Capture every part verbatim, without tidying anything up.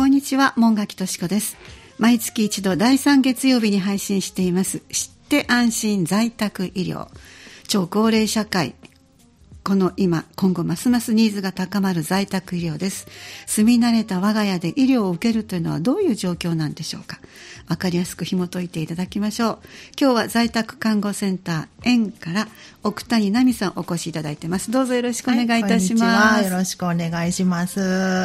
んにちは、門垣敏子です。毎月一度だいさん月曜日に配信しています知って安心在宅医療。超高齢社会、この今今後ますますニーズが高まる在宅医療です。住み慣れた我が家で医療を受けるというのはどういう状況なんでしょうか。わかりやすく紐解いていただきましょう。今日は在宅看護センター園から奥谷奈美さんお越しいただいてます。どうぞよろしくお願いいたします。 はい、こんにちは。よろしくお願いします。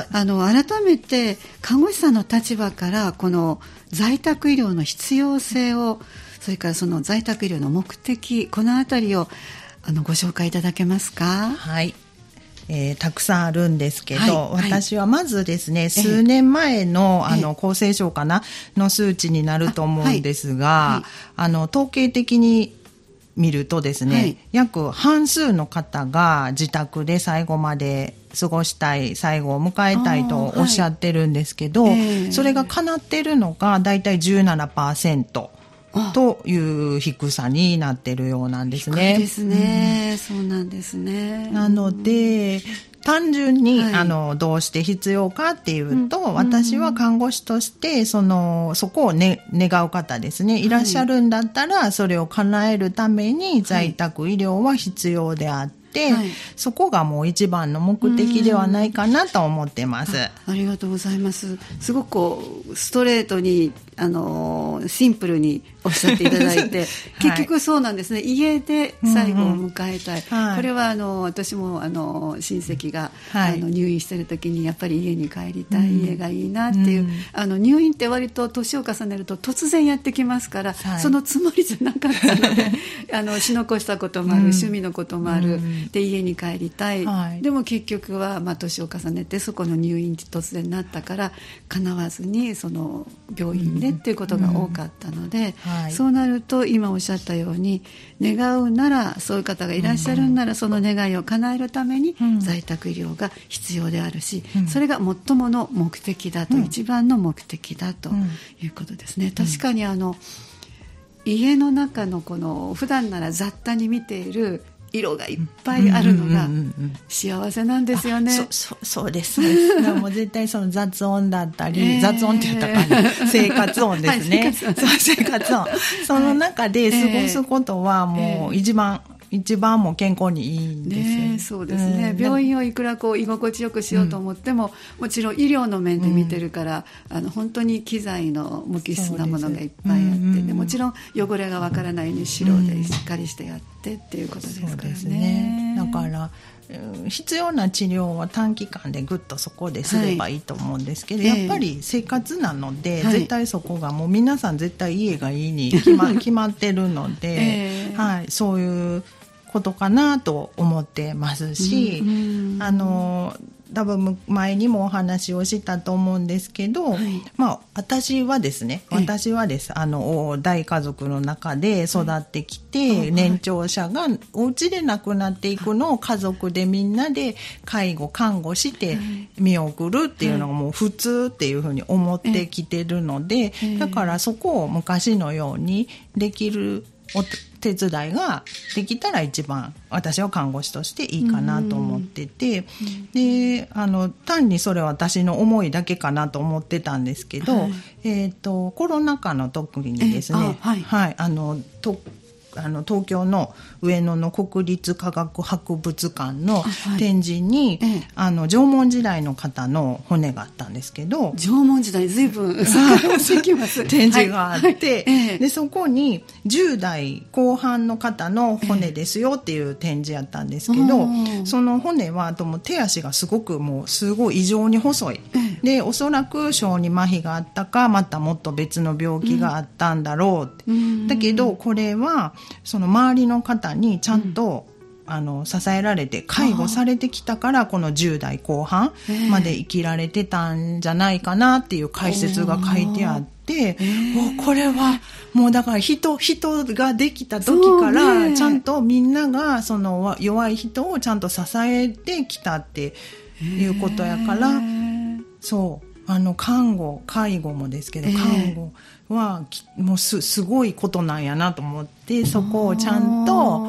あの改めて看護師さんの立場からこの在宅医療の必要性を、それからその在宅医療の目的、このあたりをあのご紹介いただけますか。 はい、えー、たくさんあるんですけど、 はい、 私はまずですね、数年前の、あの厚生省かなの数値になると思うんですが、あ、はい、あの統計的に見るとですね、はい、約半数の方が自宅で最後まで過ごしたい、最後を迎えたいとおっしゃってるんですけど、はい、えー、それが叶っているのがだいたい じゅうななパーセントという低さになっているようなんですね。 低いですね、うん、そうなんですね。 なので単純に、はい、あのどうして必要かっていうと、うん、私は看護師としてそのそこを、ね、願う方ですね、いらっしゃるんだったら、はい、それを叶えるために在宅医療は必要であって、はい、そこがもう一番の目的ではないかなと思ってます。 あ, ありがとうございます。すごくこうストレートにあのシンプルにおっしゃっていただいて、はい、結局そうなんですね。家で最後を迎えたい、うんうん、これはあの私もあの親戚が、はい、あの入院してる時にやっぱり家に帰りたい、うん、家がいいなっていう、うん、あの入院って割と年を重ねると突然やってきますから、はい、そのつもりじゃなかったのであのし残したこともある、うん、趣味のこともある、うん、で家に帰りたい、はい、でも結局は、まあ、年を重ねてそこの入院って突然なったから叶わずにその病院でっていうことが多かったので、うん、はい、そうなると今おっしゃったように願うなら、そういう方がいらっしゃるなら、うん、その願いを叶えるために在宅医療が必要であるし、うん、それが最もの目的だと、うん、一番の目的だということですね、うん、確かにあの家の中のこの普段なら雑多に見ている色がいっぱいあるのが幸せなんですよね。 そ, そ, そうですもう絶対その雑音だったり、えー、雑音って言ったかな生活音ですね、はい、生活音そう生活音その中で過ごすことはもう一番、えー一番も健康にいいんですよね。 ね、そうですね、うん、病院をいくらこう居心地よくしようと思っても、うん、もちろん医療の面で見てるから、うん、あの本当に機材の無機質なものがいっぱいあって、うん、でもちろん汚れがわからないように白でしっかりしてやってっていうことですからね。そうですね、 だから必要な治療は短期間でぐっとそこですればいいと思うんですけど、はい、やっぱり生活なので、えー、絶対そこがもう皆さん絶対家がいいに決 ま, 決まってるので、えーはい、そういうことかなと思ってますし、うんうん、あの多分前にもお話をしたと思うんですけど、はい、まあ、私はですね私はですあの大家族の中で育ってきて、はい、年長者がお家で亡くなっていくのを家族でみんなで介護看護して見送るっていうのがもう普通っていうふうに思ってきてるので、だからそこを昔のようにできるお手伝いができたら一番私は看護師としていいかなと思ってて、であの単にそれは私の思いだけかなと思ってたんですけど、はい、えーと、コロナ禍の時にですね、はいはい、あのとあの東京の上野の国立科学博物館の展示に、はい、あの縄文時代の方の骨があったんですけど、 縄文時代ずいぶん展示があって、はいはい、でそこにじゅう代後半の方の骨ですよっていう展示やったんですけど、その骨はとも手足がすごくもうすごい異常に細いで、おそらく小児麻痺があったかまたもっと別の病気があったんだろうって、うん、だけどこれはその周りの方にちゃんと、うん、あの支えられて介護されてきたからこのじゅう代後半まで生きられてたんじゃないかなっていう解説が書いてあって、もうこれはもうだから人人ができた時からちゃんとみんながその弱い人をちゃんと支えてきたっていうことやから、そうあの看護介護もですけど、看護はもう す, すごいことなんやなと思って、そこをちゃんと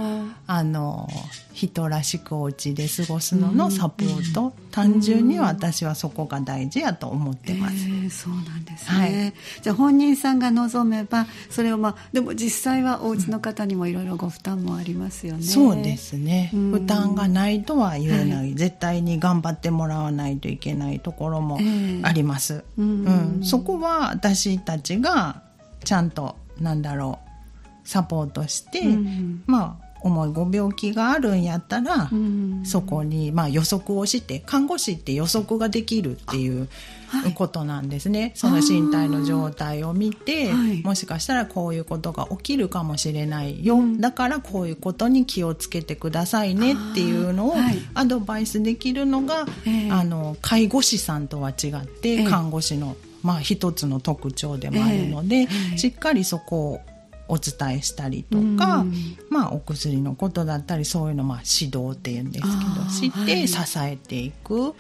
あの人らしくお家で過ごすののサポート、うん、単純に私はそこが大事やと思ってます。 えー、そうなんですね、はい、じゃあ本人さんが望めばそれを、まあ、でも実際はお家の方にもいろいろご負担もありますよね、うん、 そうですね、うん、負担がないとは言えない、はい、絶対に頑張ってもらわないといけないところもあります、えーうんうん、そこは私たちがちゃんとなんだろうサポートして、うん、まあ重いご病気があるんやったら、うん、そこに、まあ、予測をして看護師って予測ができるっていうことなんですね、はい、その身体の状態を見て、はい、もしかしたらこういうことが起きるかもしれないよ、うん、だからこういうことに気をつけてくださいねっていうのをアドバイスできるのが、はい、あの介護士さんとは違って看護師の、まあ、一つの特徴でもあるので、えーはい、しっかりそこをお伝えしたりとか、うんまあ、お薬のことだったりそういうのまあ指導っていうんですけどして支えていく、はい、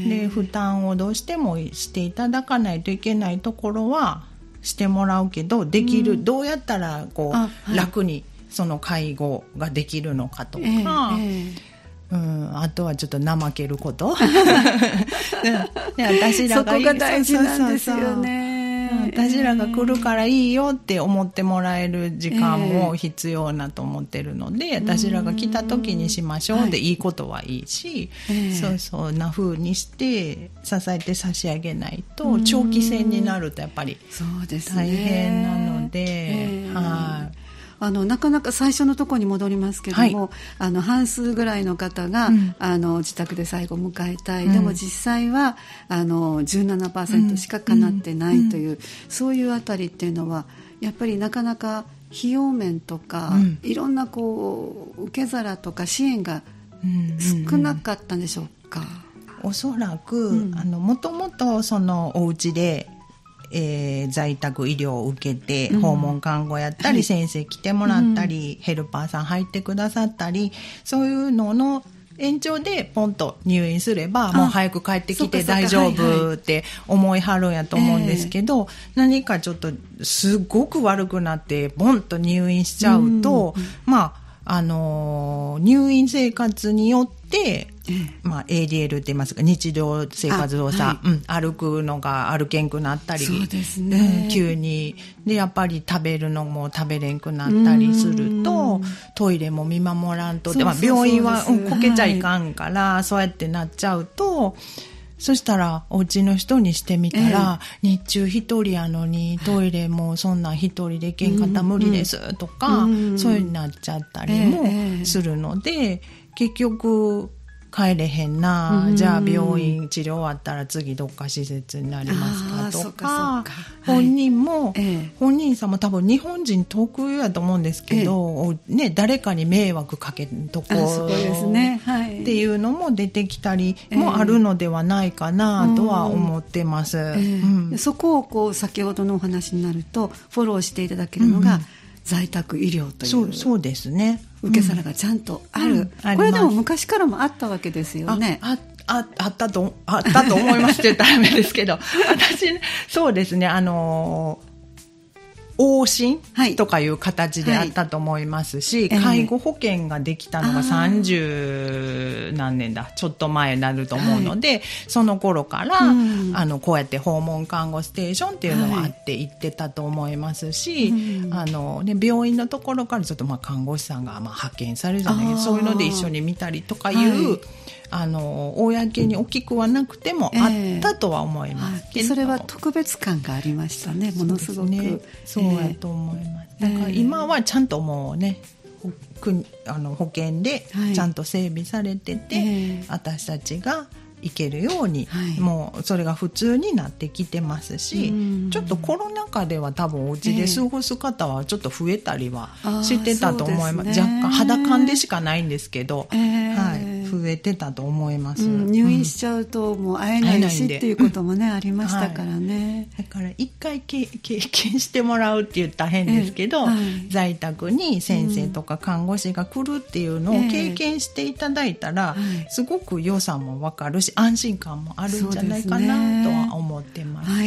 で負担をどうしてもしていただかないといけないところはしてもらうけどできる、うん、どうやったらこう、はい、楽にその介護ができるのかとか、えーえーうん、あとはちょっと怠けることで私らがそこが大事なんですよね。 私らが来るからいいよって思ってもらえる時間も必要なと思ってるので、えー、私らが来た時にしましょうでいいことはいいし、はい、そうそうな風にして支えて差し上げないと長期戦になるとやっぱり大変なので、えー、はい。 あのなかなか最初のところに戻りますけども、はい、あの半数ぐらいの方が、うん、あの自宅で最後を迎えたい、うん、でも実際はあの じゅうななパーセント しか叶ってないという、うんうん、そういうあたりっていうのはやっぱりなかなか費用面とか、うん、いろんなこう受け皿とか支援が少なかったんでしょうか。 おそらく、うん、あのもともとそのお家でえー、在宅医療を受けて訪問看護やったり、うん、先生来てもらったり、はい、ヘルパーさん入ってくださったりそういうのの延長でポンと入院すればもう早く帰ってきて大丈夫って思いはるんやと思うんですけど、はいはい、何かちょっとすごく悪くなってポンと入院しちゃうと、うん、まああのー、入院生活によってまあ、エーディーエル って言いますか日常生活動作、はいうん、歩くのが歩けんくなったりそうですね、 うん、急にでやっぱり食べるのも食べれんくなったりするとトイレも見守らんとって、まあ、病院は、うん、こけちゃいかんから、はい、そうやってなっちゃうとそしたらお家の人にしてみたら、えー、日中一人やのにトイレもそんなん一人で行けんかったら無理ですとか、うんうん、そういうになっちゃったりもするので、えー、結局帰れへんな、うん、じゃあ病院治療終わったら次どっか施設になりますかとか、本人も、はい、本人さんも多分日本人特有やと思うんですけど、ええね、誰かに迷惑かけんとこですね、はい、 っていうのも出てきたりもあるのではないかなとは思ってます、ええうん、そこをこう先ほどのお話になるとフォローしていただけるのが、うん在宅医療という、 そう、そうですね、 受け皿がちゃんとある、うん、これでも昔からもあったわけですよね。 あああったとあったと思いますって言ったらダメですけど私そうですねあのー往診とかいう形であったと思いますし、はいはい、介護保険ができたのがさんじゅう何年だちょっと前になると思うので、はい、その頃から、うん、あのこうやって訪問看護ステーションっていうのがあって行ってたと思いますし、はいあのね、病院のところからちょっとまあ看護師さんがまあ派遣されるじゃないけどそういうので一緒に見たりとかいう、はいあの公に大きくはなくてもあったとは思いますけど、 えー、それは特別感がありましたねものすごくそうやと思います、えー、だから今はちゃんともうねあの保険でちゃんと整備されてて、はいえー、私たちが行けるように、はい、もうそれが普通になってきてますし、うん、ちょっとコロナ禍では多分お家で過ごす方はちょっと増えたりはしてたと思います、ね、若干肌感でしかないんですけど、えーはい、増えてたと思います、うん、 入院しちゃうともう会えないしっていうこともねありましたからね、 はい、だから一回経験してもらうって言ったら変ですけど、えーはい、在宅に先生とか看護師が来るっていうのを経験していただいたら、えー、すごく良さも分かるし安心感もあるんじゃないかなとは思ってます。 はい、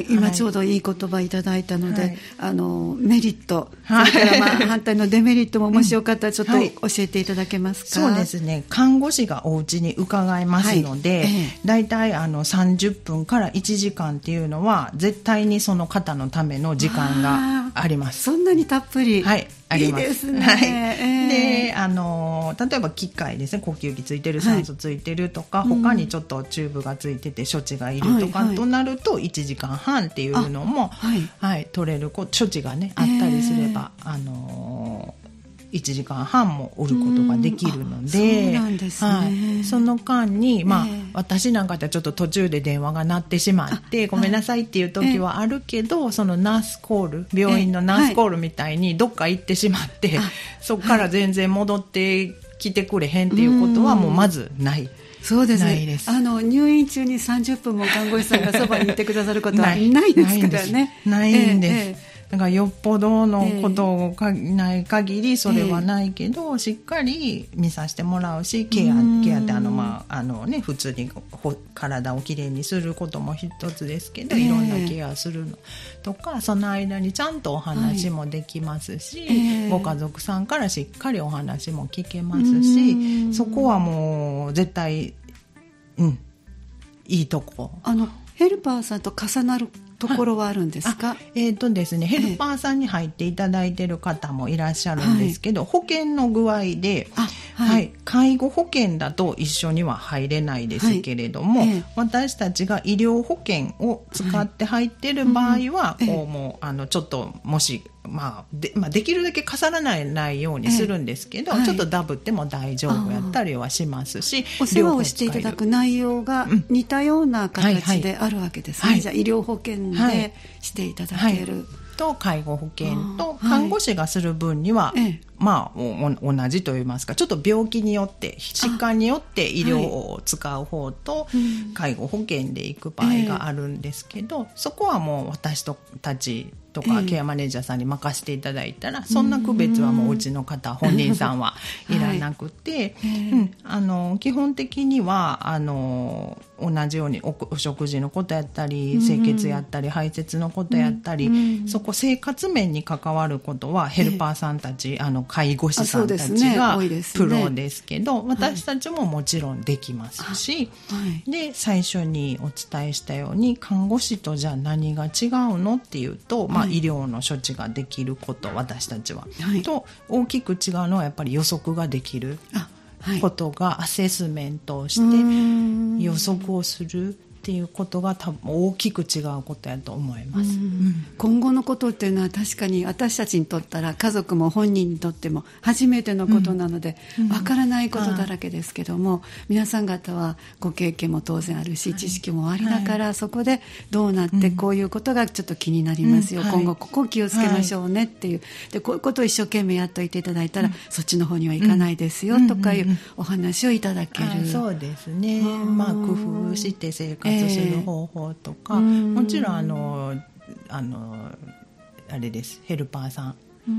今ちょうどいい言葉いただいたので、はい、あのメリット、はい、それからまあ反対のデメリットももしよかったらちょっと教えていただけますか。 はい、そうですね、看護師がお家に伺いますので、はい、ええ、だいたいあのさんじゅっぷんからいちじかんっていうのは絶対にその方のための時間があります。 そんなにたっぷり、 はい、あります。 いいですね。 はい、 えー、 であの例えば機械ですね、呼吸器ついてる、酸素ついてるとか、はい、他にちょっとチューブがついてて処置がいるとか、うん、となるといちじかんはんっていうのも、はいはい、取れる処置がねあったりすれば、えー、あのいちじかんはんもおることができるので、 そうなんですね。 はい、その間に、まあえー、私なんかってちょっと途中で電話が鳴ってしまってごめんなさいっていう時はあるけど、えー、そのナースコール、病院のナースコールみたいにどっか行ってしまって、えーはい、そこから全然戻ってきてくれへんっていうことはもうまずない。 そうですね。あの入院中にさんじゅっぷんも看護師さんがそばにいてくださることはないですからね。 ないんです。えーえーだからよっぽどのことをか、えー、ない限りそれはないけど、えー、しっかり見させてもらうし、ケア、ケアってあの、まああのね、普通に体をきれいにすることも一つですけど、えー、いろんなケアするのとか、その間にちゃんとお話もできますし、はい、えー、ご家族さんからしっかりお話も聞けますし、そこはもう絶対、うん、いいとこ。 あのヘルパーさんと重なるところはあるんですか。 えーとですね、ヘルパーさんに入っていただいている方もいらっしゃるんですけど、はい、保険の具合で、はいはい、介護保険だと一緒には入れないですけれども、はいえー、私たちが医療保険を使って入っている場合は、はい、こうもうあのちょっともしまあ で, まあ、できるだけ重ならないようにするんですけど、えーはい、ちょっとダブっても大丈夫やったりはしますし、 お世話をしていただく内容が似たような形であるわけですね、うんはいはい、じゃあ医療保険でしていただける、はいはい、 と介護保険と看護師がする分には、はい、まあお同じといいますか、ちょっと病気によって疾患によって医療を使う方と介護保険で行く場合があるんですけど、そこはもう私たちとかケアマネージャーさんに任せていただいたら、そんな区別はもううちの方本人さんはいらなくて、はいうん、あの基本的にはあの同じように お, お食事のことやったり清潔やったり排泄のことやったり、そこ生活面に関わることはヘルパーさんたち、あの介護士さんたちがプロですけど、私たちももちろんできますし、はい、で最初にお伝えしたように看護師とじゃあ何が違うのっていうと、まあ、医療の処置ができること、私たちは、はい、と大きく違うのはやっぱり予測ができることが、アセスメントをして予測をするっていうことが多分大きく違うことやと思います、うん、 今後のことっていうのは確かに私たちにとったら家族も本人にとっても初めてのことなのでわからないことだらけですけども、うんうん、皆さん方はご経験も当然あるし、はい、知識もありながら、はい、そこでどうなってこういうことがちょっと気になりますよ、うん、今後ここを気をつけましょうねっていう、はい、でこういうことを一生懸命やっといていただいたら、うん、そっちの方にはいかないですよ、うん、とかいうお話をいただける、 うんうんうん、そうですね、まあ、工夫して生活する方法とか、えー、もちろんあのあのあれです、ヘルパーさん、うん、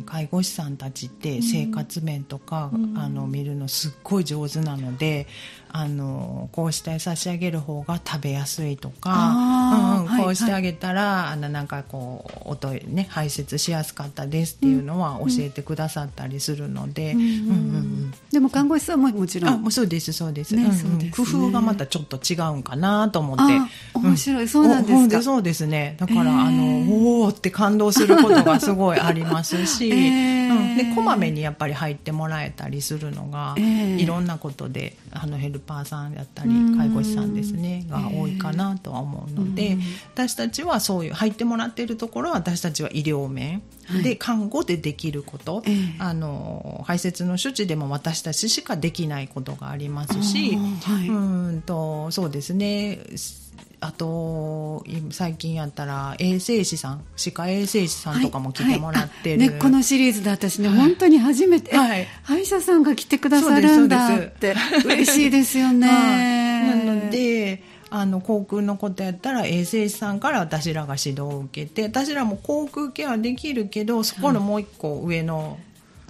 介護士さんたちって生活面とか、うん、あの見るのすっごい上手なので、あのこうして差し上げる方が食べやすいとか、うんうん、こうしてあげたら、はいはい、あのなんかこうおトイレね排泄しやすかったですっていうのは教えてくださったりするので、うんうんうん、 でも看護師さんももちろん、 あもうそうですそうです、ねうんうん、そうですね、工夫がまたちょっと違うんかなと思って、 面白い、うん、そうなんですか。 そうですね、だから、えー、あのおーって感動することがすごいありますし、えーうん、でこまめにやっぱり入ってもらえたりするのが、えー、いろんなことであのヘルパーさんだったり介護士さんですねが多いかなとは思うので、私たちはそういう入ってもらっているところは私たちは医療面で、はい、看護でできること、えー、あの排泄の処置でも私たちしかできないことがありますし、はい、うんとそうですね、あと最近やったら衛生士さん、歯科衛生士さんとかも来てもらってる、 はいはいね、このシリーズで私ね、はい、本当に初めて、はい、歯医者さんが来てくださるんだって嬉しいですよねなのであの口腔のことやったら衛生士さんから私らが指導を受けて、私らも口腔ケアできるけどそこのもう一個上の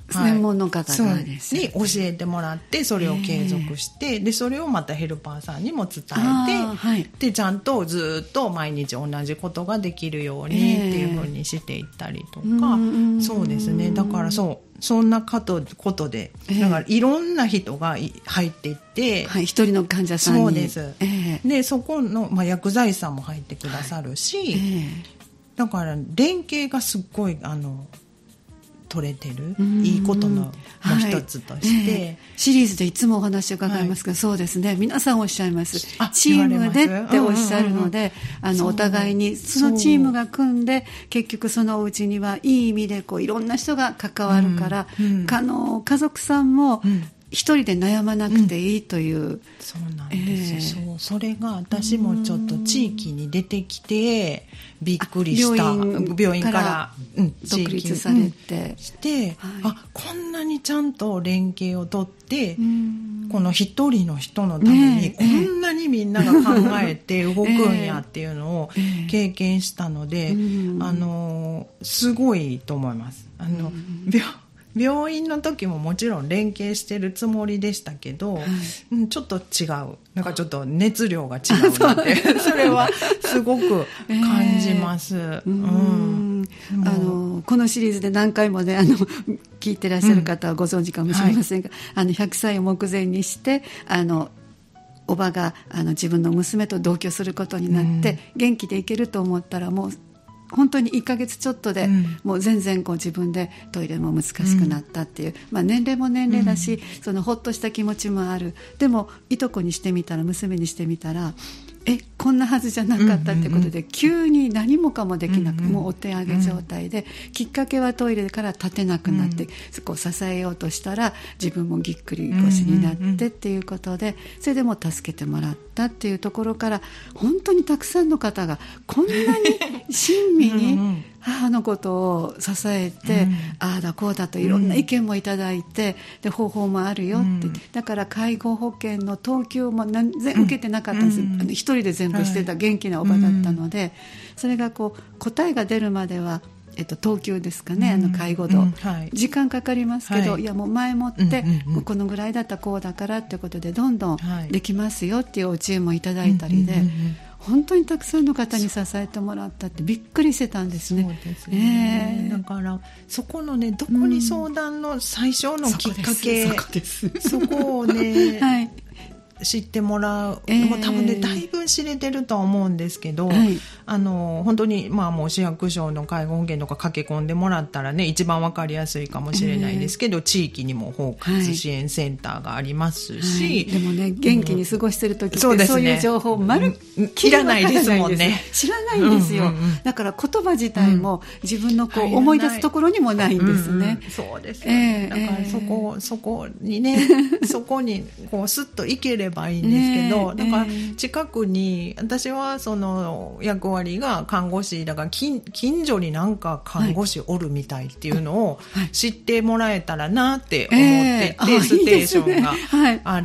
専門の方がですに教えてもらって、それを継続して、えー、でそれをまたヘルパーさんにも伝えて、はい、でちゃんとずっと毎日同じことができるようにっていうふうにしていったりとか、えー、そうですね。だからそうそんなことで、だからいろんな人が入っていって、 はい、一人の患者さんに。 そうです、えー、でそこの、まあ、薬剤師さんも入ってくださるし、はいえー、だから連携がすっごいあの取れてるいいことのもう一つとして、はいえー、 シリーズでいつもお話を伺いますが、はい、そうですね、皆さんおっしゃいます、チームでっておっしゃるので、うんうんうん、あのお互いにそのチームが組んで、結局そのお家にはいい意味でこういろんな人が関わるから、うんうん、あの家族さんも、うん一人で悩まなくていいという、うん、 そうなんです、えー、そうそれが私もちょっと地域に出てきてびっくりした。病院病院から、 うん、独立されて、 うん、して、はい、あこんなにちゃんと連携をとって、うん、この一人の人のために、ね、こんなにみんなが考えて動くんやっていうのを経験したので、えーえー、あのすごいと思います。あの、うん、病病院の時ももちろん連携してるつもりでしたけど、はいうん、ちょっと違うなんかちょっと熱量が違うのでそれはすごく感じます、えーうんうん、あのこのシリーズで何回もねあの聞いてらっしゃる方はご存知かもしれませんが、うんはい、あのひゃくさいを目前にしてあのおばがあの自分の娘と同居することになって、うん、元気でいけると思ったらもう本当にいっかげつちょっとで、うん、もう全然こう自分でトイレも難しくなったっていう、うんまあ、年齢も年齢だし、うん、そのほっとした気持ちもある。でもいとこにしてみたら娘にしてみたらえこんなはずじゃなかったってことで、うんうんうん、急に何もかもできなく、うんうん、もうお手上げ状態で、うん、きっかけはトイレから立てなくなって、うん、そこを支えようとしたら自分もぎっくり腰になってっていうことで、それでも助けてもらったっていうところから本当にたくさんの方がこんなに親身に母のことを支えて、うん、ああだこうだといろんな意見もいただいて、うん、で方法もあるよって、うん、だから介護保険の等級も何全受けてなかったんです、うん、あの一人で全部してた元気なおばだったので、はい、それがこう答えが出るまではえっと、等級ですかね、うん、あの介護度、うんはい、時間かかりますけど、はい、いやもう前もって、うんうんうん、このぐらいだったらこうだからってことでどんどんできますよっていうお知恵もいただいたりで、はいうんうんうん、本当にたくさんの方に支えてもらったってびっくりしてたんですね。 そうですね、えー、だからそこのねどこに相談の最初のきっかけ、うん、そこです、そこをね、はい知ってもらう、えー、もう多分ねだいぶ知れてるとは思うんですけど、はい、あの本当にまあもう市役所の介護保険とか駆け込んでもらったらね一番わかりやすいかもしれないですけど、えー、地域にも包括支援センターがありますし、はいはい、 でもね元気に過ごしてる時って、うん、そういう情報まるっきりわからないですもんね。知らないんですよ、うんうんうん、だから言葉自体も自分のこう思い出すところにもないんですね、 うんうん、そうですよね、えー、だからそこ、えー、そこにねそこにこうスッと行ければいいんですけど、ね、だから近くに私はその役割が看護師だから 近, 近所になんか看護師おるみたいっていうのを知ってもらえたらなって思ってて、えー、ステーションがあって、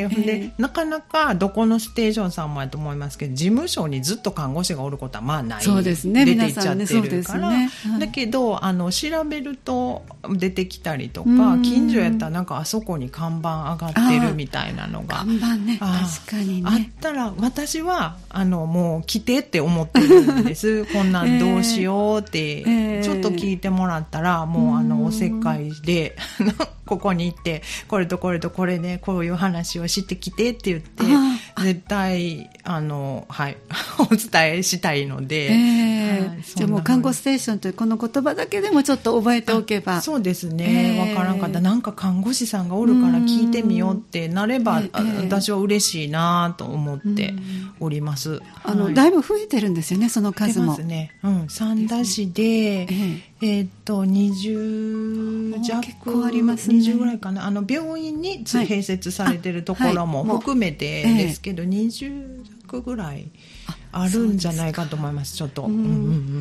はい、で、えー、なかなかどこのステーションさんもやと思いますけど事務所にずっと看護師がおることはまあない。 そうですね、 出ていっちゃってるから、 ねはい、だけどあの調べると出てきたりとか近所やったらなんかあそこに看板上がってるみたいなのが看板ね確かにねあったら私はあのもう来てって思ってるんですこんなんどうしようって、えー、ちょっと聞いてもらったらもうあのおせっかいでここに行ってこれとこれとこれで、ね、こういう話をしてきてって言って絶対あの、はい、お伝えしたいので、 えーはい、じゃあもう看護ステーションというこの言葉だけでもちょっと覚えておけばそうですね、えー、分からんかったなんか看護師さんがおるから聞いてみようってなれば、えー、私は嬉しいなと思っております、 あの、はい、だいぶ増えてるんですよねその数も。 増えてますね、うん、三田市で、えーえー、っとにじゅう弱結構ありますね。 にじゅうぐらいかな、あの病院に併設されてるところも含めてですけど、はいはい、にじゅう弱ぐらいあるんじゃないかと思います。ちょっと、うんうんうん、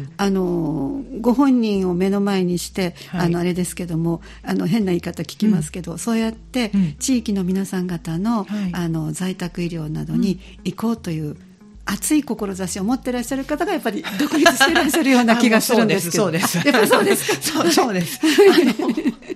あのご本人を目の前にして、はい、あのあれですけどもあの変な言い方聞きますけど、うん、そうやって地域の皆さん方の、うん、あの在宅医療などに行こうという熱い志を持ってらっしゃる方がやっぱり独立してらっしゃるような気がするんですけど。 そうです、 やっぱりそうですそうそうです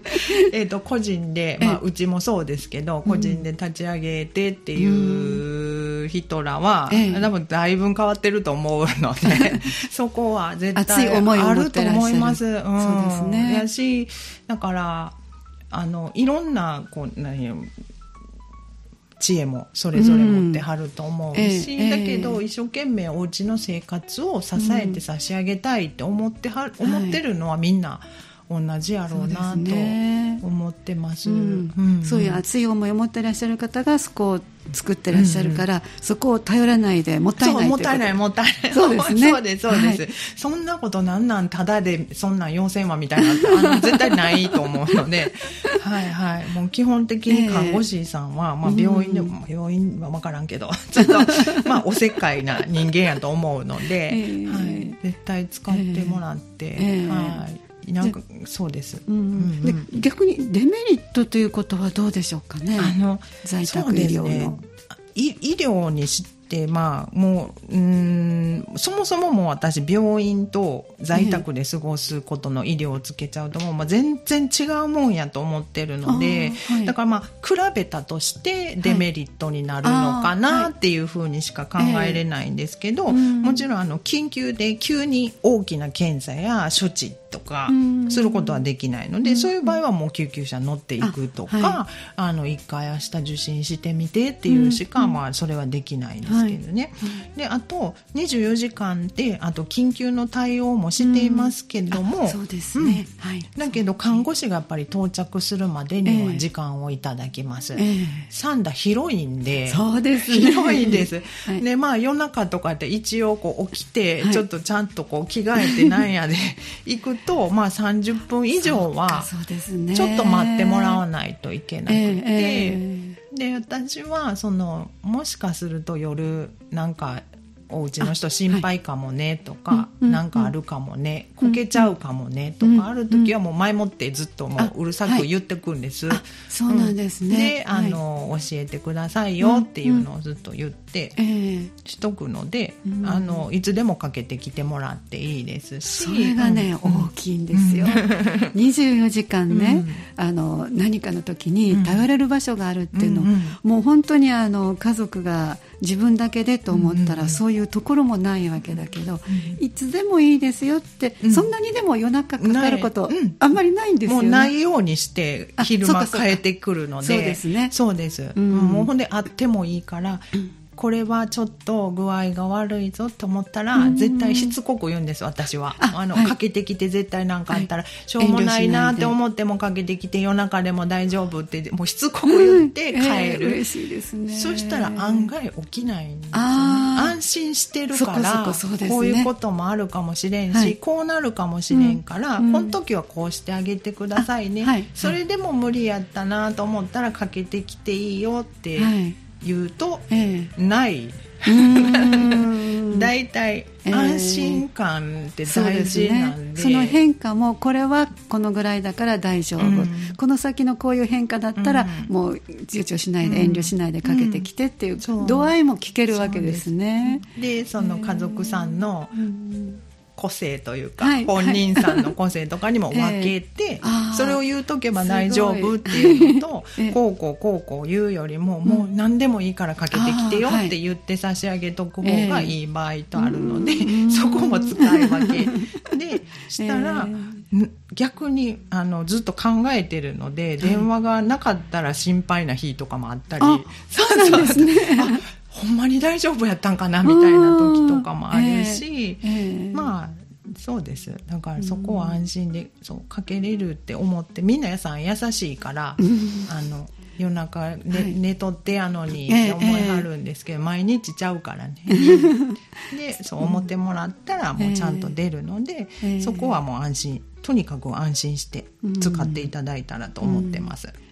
えっと個人で、まあ、うちもそうですけど個人で立ち上げてっていう人らは、ええ、多分だいぶ変わってると思うのでそこは絶対あると思います。うん、そうですね。やしだからあのいろんなこう何知恵もそれぞれ持ってはると思うし、うんええ、だけど一生懸命お家の生活を支えて差し上げたいって思っては、うん、思ってるのはみんな同じやろうなと思ってます。そうですね。うんうんうん、 そういう熱い思いを持っていらっしゃる方がそこを作ってらっしゃるから、うんうん、そこを頼らないでもったいないということ。 そうもったいないもったいない。そうですね。そうですそうです、はい、そんなことなんなんただでそんなんよんせんわみたいなあの絶対ないと思うのではいはい、もう基本的に看護師さんは、えーまあ、病院でも、うん、病院は分からんけどちょっとまあおせっかいな人間やと思うので、えーはい、絶対使ってもらって、えー、はいなんかそうです、うんうん、 で逆にデメリットということはどうでしょうかね。あの在宅医療の、ね、 医療にしてまあもう、うーんそもそももう私病院と在宅で過ごすことの医療をつけちゃうともう、まあ、全然違うもんやと思ってるので、はい、だからまあ比べたとしてデメリットになるのかなっていうふうにしか考えれないんですけど、はいえー、もちろんあの緊急で急に大きな検査や処置とかすることはできないので、そういう場合はもう救急車乗っていくとか、あ、はい、あの一回明日受診してみてっていうしか、まあ、それはできないんですけどね、はい、であとにじゅうよじかんであと緊急の対応もしていますけども、 そうですね、 うんはい、だけど看護師がやっぱり到着するまでには時間をいただきます、えー、三田広いんで、 そうですね、 広いんです、はい、でまあ夜中とかって一応こう起きてちょっとちゃんとこう着替えてなんやで行くとまあさんじゅっぷん以上はちょっと待ってもらわないといけなくて、えーえー、で私はそのもしかすると夜なんかお家の人心配かもねとか、はい、なんかあるかもね、こけちゃうかもねとかある時はもう前もってずっともううるさく言ってくんです、はい、 そうなんですね、 うん、であの、はい、教えてくださいよっていうのをずっと言ってしとくので、うん、あのいつでもかけてきてもらっていいですし、 それがね、うん、大きいんですよ、うん、にじゅうよじかんね、うん、あの何かの時に頼れる場所があるっていうの、うん、もう本当にあの家族が自分だけでと思ったら、うん、そういうところもないわけだけど、うん、いつでもいいですよって、うん、そんなにでも夜中かかること、うん、あんまりないんですよね。 もうないようにして昼間変えてくるので、そうですね、そうです、うん、もうほんであってもいいから、うんこれはちょっと具合が悪いぞと思ったら絶対しつこく言うんです。私は ああの、はい、かけてきて絶対なんかあったら、はい、しょうもないなって思ってもかけてきて夜中でも大丈夫ってもうしつこく言って帰る、うんえー、嬉しいですね。そしたら案外起きないんですよね。安心してるからそこそこ、ね、こういうこともあるかもしれんし、はい、こうなるかもしれんから、うん、この時はこうしてあげてくださいね、はい、それでも無理やったなと思ったらかけてきていいよって、はい言うと、ええ、ないだいたい安心感って大事なんで、 えー そ, でね、その変化もこれはこのぐらいだから大丈夫、うん、この先のこういう変化だったら、うん、もう躊躇しないで、うん、遠慮しないでかけてきてっていう、うん、度合いも聞けるわけですね。 でその家族さんの、えーうん個性というか、はい、本人さんの個性とかにも分けて、えー、それを言うとけば大丈夫っていうのと、えー、こうこうこうこう言うよりも、うん、もう何でもいいからかけてきてよって言って差し上げとく方がいい場合とあるので、えー、そこも使い分けでしたら、えー、逆にあのずっと考えてるので、電話がなかったら心配な日とかもあったり、あ、 そうなんですねほんまに大丈夫やったんかなみたいな時とかもあるし、えーえー、まあそうです。だからそこは安心でそうかけれるって思って、みんなさん優しいから、うん、あの夜中、ねはい、寝とってやのにって思いはるんですけど、えー、毎日ちゃうからねでそう思ってもらったらもうちゃんと出るので、えー、そこはもう安心、とにかく安心して使っていただいたらと思ってます、うんうん、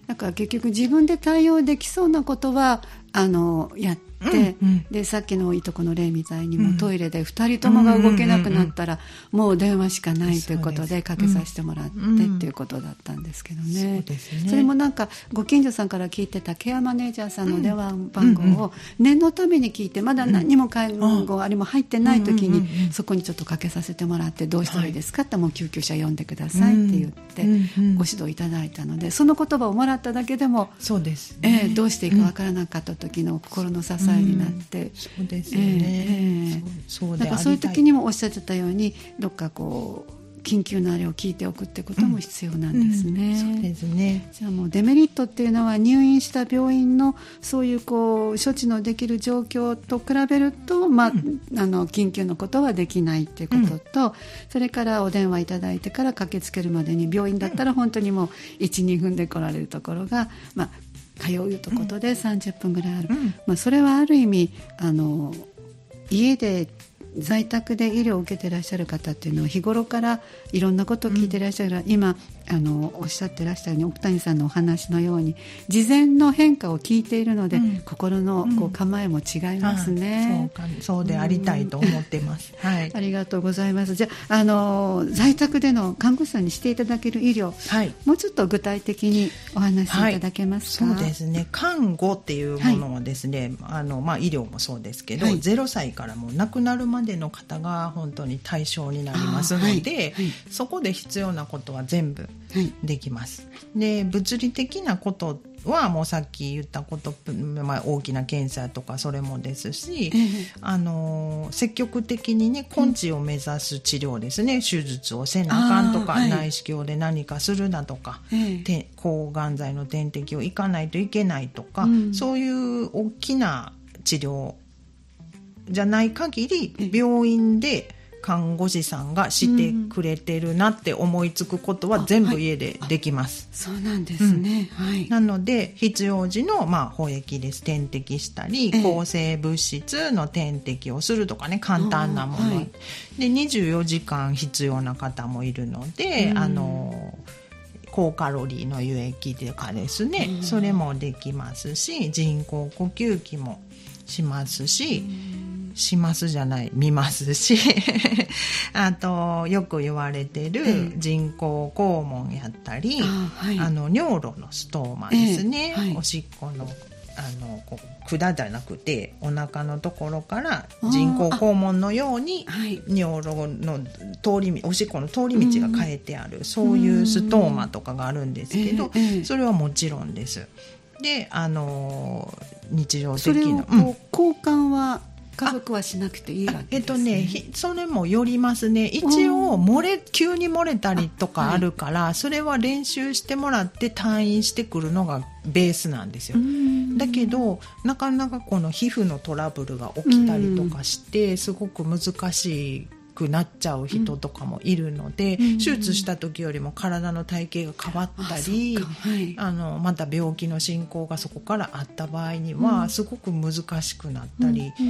だから結局自分で対応できそうなことはあのやって、うんうん、でさっきのいとこの例みたいにも、うん、トイレでふたりともが動けなくなったら、うんうんうん、もう電話しかないということでかけさせてもらって、うん、っていうことだったんですけどね、そうですね。それもなんかご近所さんから聞いてたケアマネージャーさんの電話番号を念のために聞いて、まだ何も介護あれも入ってない時にそこにちょっとかけさせてもらって、どうしたらいいですかって、もう救急車呼んでくださいって言ってご指導いただいたので、その言葉をもらっただけでもそうですね、 えー、どうしていいかわからなかった時の心の支えになって、うん、 そうですよね、えー、 そうでありたい。だからそういう時にもおっしゃってたように、どっかこう緊急のあれを聞いておくってことも必要なんですね、 うんうん、そうですね。 じゃあもうデメリットっていうのは、入院した病院のそういうこう処置のできる状況と比べると、まあうん、あの緊急のことはできないっていうことと、うん、それからお電話いただいてから駆けつけるまでに、病院だったら本当にもう いちにふんで来られるところが、まあ通うとことでさんじゅっぷんぐらいある、うんまあ、それはある意味あの家で在宅で医療を受けていらっしゃる方っていうのは日頃からいろんなことを聞いていらっしゃる、うん、今あのおっしゃっていらっしゃるように奥谷さんのお話のように事前の変化を聞いているので、うん、心のこう構えも違いますね、 うん、そうか、そうでありたいと思ってます、うんはい、 ありがとうございます。じゃあ、あの在宅での看護師さんにしていただける医療、はい、もうちょっと具体的にお話しいただけますか。 はい、そうですね、看護っていうものはですね、はいあのまあ、医療もそうですけど、はい、ゼロさいからもう亡くなるまでの方が本当に対象になりますので、はいはい、そこで必要なことは全部できます、はい、で物理的なことはもうさっき言ったこと、まあ、大きな検査とかそれもですし、えー、あの積極的にね根治を目指す治療ですね、うん、手術をせなあかんとか、はい、内視鏡で何かするなとか、えー、抗がん剤の点滴をいかないといけないとか、うん、そういう大きな治療じゃない限り病院で看護師さんがしてくれてるなって思いつくことは全部家でできます、 はい、そうなんですね、 うんはい、 なので必要時の、まあ、保液です点滴したり、ええ、抗生物質の点滴をするとかね、簡単なもの、はい、でにじゅうよじかん必要な方もいるので、うん、あの高カロリーの輸液とかですね、うん、それもできますし、人工呼吸器もしますし、うんしますじゃない見ますしあとよく言われてる人工肛門やったり、えーあはい、あの尿路のストーマですね、えーはい、おしっこのあのこう管じゃなくてお腹のところから人工肛門のように尿路の通りおしっこの通り道が変えてある、そういうストーマとかがあるんですけど、えーえー、それはもちろんです。であの日常的なそれをこう、 うん、交換は家族はしなくていいわけですね。 えっとね、それもよりますね。一応漏れ急に漏れたりとかあるから、はい、それは練習してもらって退院してくるのがベースなんですよ。だけどなかなかこの皮膚のトラブルが起きたりとかしてすごく難しいくなっちゃう人とかもいるので、うん、手術した時よりも体の体型が変わったり、あ、はい、あのまた病気の進行がそこからあった場合にはすごく難しくなったり、うん、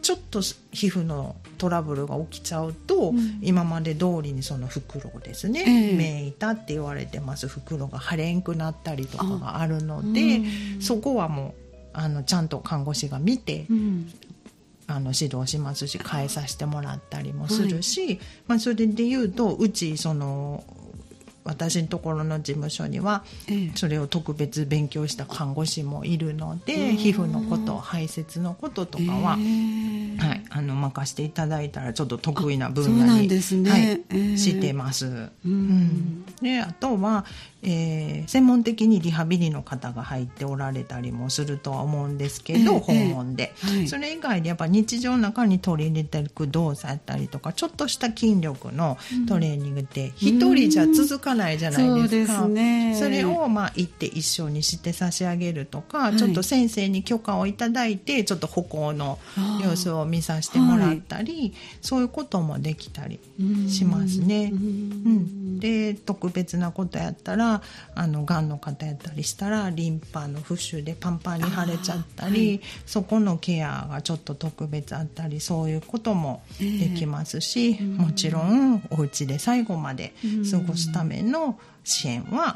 ちょっと皮膚のトラブルが起きちゃうと、うん、今まで通りにその袋ですね、えー、目板って言われてます袋が腫れんくなったりとかがあるので、うん、そこはもうあのちゃんと看護師が見て、うんあの指導しますし変えさせてもらったりもするし、はいまあ、それでいうとうちその私のところの事務所にはそれを特別勉強した看護師もいるので、えー、皮膚のこと排泄のこととかは、えーはい、あの任せていただいたらちょっと得意な分野に、ねはいえー、してます、うんうん、であとはえー、専門的にリハビリの方が入っておられたりもするとは思うんですけど、えー、訪問で、えーはい、それ以外でやっぱ日常の中に取り入れていく動作だったりとかちょっとした筋力のトレーニングって一人じゃ続かないじゃないですか、うん、そうですね、それをまあ行って一緒にして差し上げるとか、はい、ちょっと先生に許可をいただいてちょっと歩行の様子を見させてもらったり、はい、そういうこともできたりしますね、うんうん、で特別なことやったらあのがんの方やったりしたらリンパの浮腫でパンパンに腫れちゃったり、はい、そこのケアがちょっと特別あったりそういうこともできますし、えー、もちろんお家で最後まで過ごすための支援は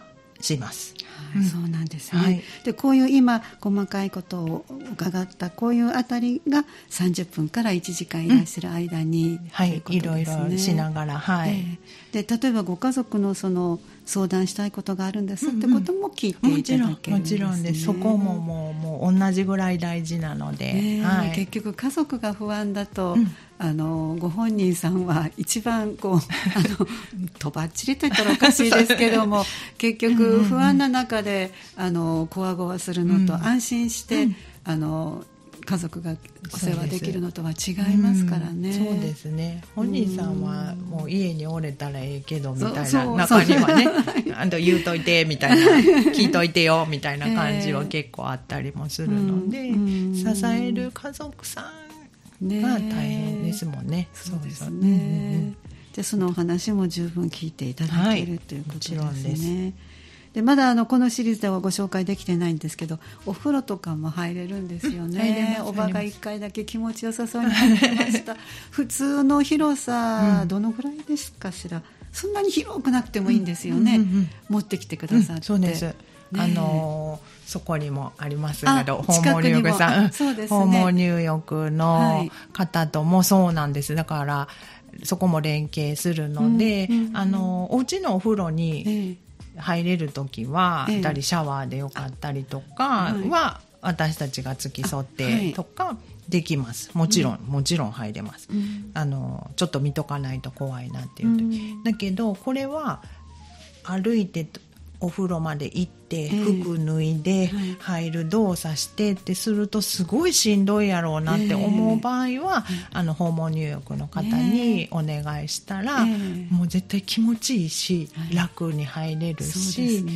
します。 はい、うん、そうなんですね、はい、でこういう今細かいことを伺ったこういうあたりがさんじゅっぷんからいちじかんいらっしゃる間に、うん、 はい、いろいろしながら、はい、 えー、で例えばご家族のその相談したいことがあるんですってことも聞いていただけるんですね。 もちろん、もちろんです。そこももう、もう同じぐらい大事なので、えーはい、 結局家族が不安だと、うん、あのご本人さんは一番こうあのとばっちりと言ったらおかしいですけども結局不安な中であのこわごわするのと、うん、安心して、うん、あの家族がお世話できるのとは違いますからね。 うん、そうですね。本人さんはもう家におれたらええけどみたいな、中にはねあと言うといてみたいな聞いといてよみたいな感じは結構あったりもするので、えー、支える家族さんが大変ですもんね。 そうですね。うんうん、じゃあそのお話も十分聞いていただける、はい、ということですね。もちろんです。でまだあのこのシリーズではご紹介できてないんですけど、お風呂とかも入れるんですよね。おばがいっかいだけ気持ちよさそうに入ってました普通の広さ、うん、どのぐらいですかしら。そんなに広くなくてもいいんですよね、うんうんうん、持ってきてくださって、うん、 そうです、ね、あのそこにもありますけど、訪問入浴さん、そうですね、訪問入浴の方ともそうなんです。だからそこも連携するので、うんうんうん、あのお家のお風呂に、えー入れるときは、ええ、たりシャワーでよかったりとかは私たちが付き添ってとかできます。もちろん、うん、もちろん入れます、うん、あのちょっと見とかないと怖いなっていう時、うん、だけどこれは歩いてお風呂まで行って服脱いで入る動作してってするとすごいしんどいやろうなって思う場合は、あの訪問入浴の方にお願いしたらもう絶対気持ちいいし楽に入れるし、うん、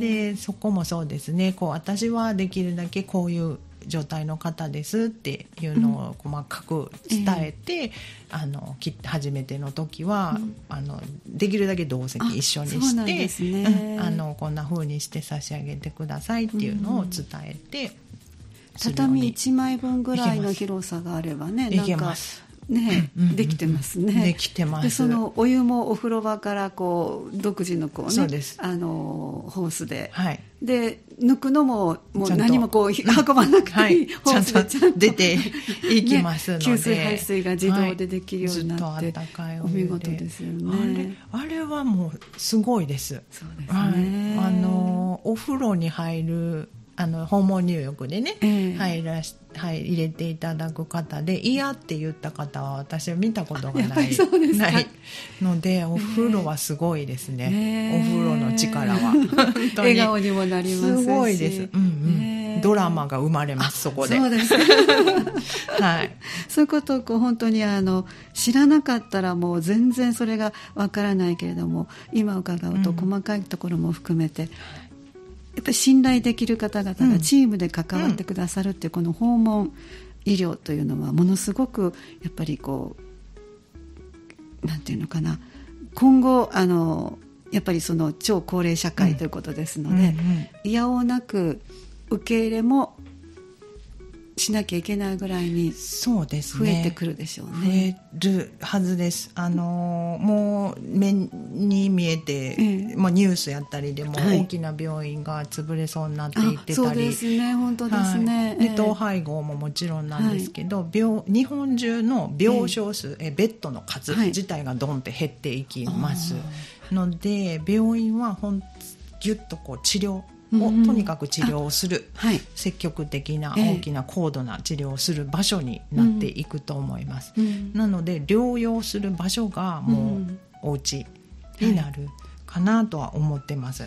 でそこもそうですね。こう私はできるだけこういう状態の方ですっていうのを細かく伝えて、うんえー、あの初めての時は、うん、あのできるだけ同席一緒にして、ねうん、あのこんな風にして差し上げてくださいっていうのを伝えて、うん、 畳いちまいぶんぐらいの広さがあればね、 いけますね、うんうんうん、できてますね。 できてます。 でそのお湯もお風呂場からこう独自のこう、ね、 そうですあのホースで、 はい、 で抜くのももう何もこう運ばなくていい、はい、ホースでちゃんと出ていきますので、 ね、給水排水が自動でできるようになって、 はい、ずっと温かいお湯でお見事ですよね。 あれ、あれはもうすごいです。 そうですね、 はい、あのお風呂に入るあの訪問入浴でね、えー、入らしはい、入れていただく方で嫌って言った方は私は見たことがない、ないのでお風呂はすごいですね、えー、お風呂の力は本当に笑顔にもなりますしすごいです、うんうんえー、ドラマが生まれますそこで。 そうです、はい、そういうことをこう本当にあの知らなかったらもう全然それがわからないけれども今伺うと細かいところも含めて、うんやっぱり信頼できる方々がチームで関わってくださるっていうこの訪問医療というのはものすごくやっぱりこうなんていうのかな今後あのやっぱりその超高齢社会ということですので、うんうんうん、いやおなく受け入れもしなきゃいけないぐらいに増えてくるでしょうね。 増えるはずです。あのもう目に見えて、ええまあ、ニュースやったりでも大きな病院が潰れそうになっていってたり、 そうですね本当ですね、 はい、で統配合ももちろんなんですけど、はい、病日本中の病床数、ええ、ベッドの数自体がドンって減っていきますので、病院はほんギュッとこう治療をとにかく治療をする、はい、積極的な大きな高度な治療をする場所になっていくと思います、うん、なので療養する場所がもうお家になるかなとは思ってます、はい、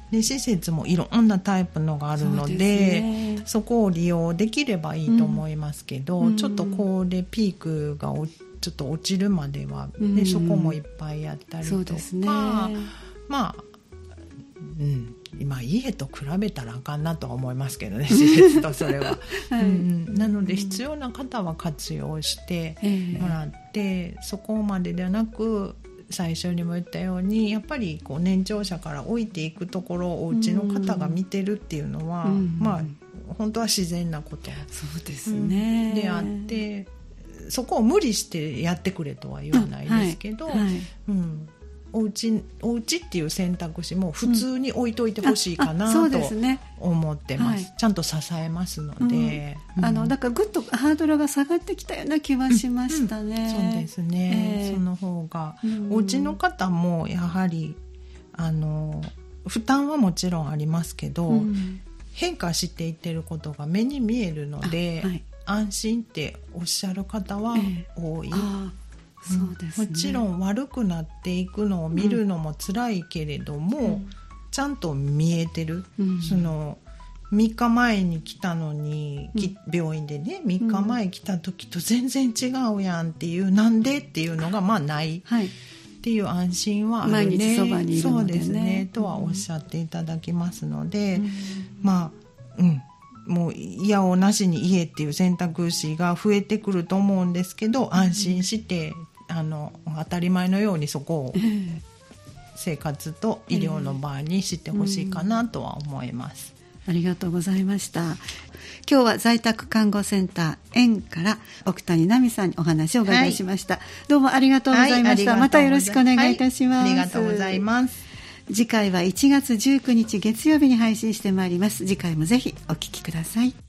で施設もいろんなタイプのがあるの で, で、ね、そこを利用できればいいと思いますけど、うん、ちょっとこれピークがちょっと落ちるまでは、ねうん、そこもいっぱいやったりとか、そうですね、まあうん今家と比べたらあかんなとは思いますけどね施設とそれは、はいうん、なので必要な方は活用してもらって、うん、そこまでではなく最初にも言ったようにやっぱりこう年長者から置いていくところをお家の方が見てるっていうのは、うん、まあ本当は自然なことそうですね、 であってそこを無理してやってくれとは言わないですけど、はいはいうんお家、お家っていう選択肢も普通に置いといてほしいかな、 うん、 とね、 思ってます、はい、ちゃんと支えますので、 うん、あのだからぐっとハードルが下がってきたような気はしましたね、 うんうん、そうですね、えー、その方が、うん、お家の方もやはりあの負担はもちろんありますけど、うん、変化していってることが目に見えるので、はい、安心っておっしゃる方は多い、えーそうですね、 もちろん悪くなっていくのを見るのも辛いけれども、うん、ちゃんと見えてる、うん、そのみっかまえに来たのに、うん、病院でねみっかまえ来た時と全然違うやんっていう、なんでっていうのがまあない、はい、っていう安心はあるね、 毎日そばにいるのでね、 そうですねとはおっしゃっていただきますので、うん、まあうんもういやおなしに家っていう選択肢が増えてくると思うんですけど、安心してあの当たり前のようにそこを生活と医療の場にしてほしいかなとは思います、 えーうん、ありがとうございました。今日は在宅看護センター園から奥谷奈美さんにお話をお伺いしました、はい、どうもありがとうございました、はい、またよろしくお願いいたします、 はい、ありがとうございます。 次回はいちがつじゅうくにち月曜日に配信してまいります。次回もぜひお聞きください。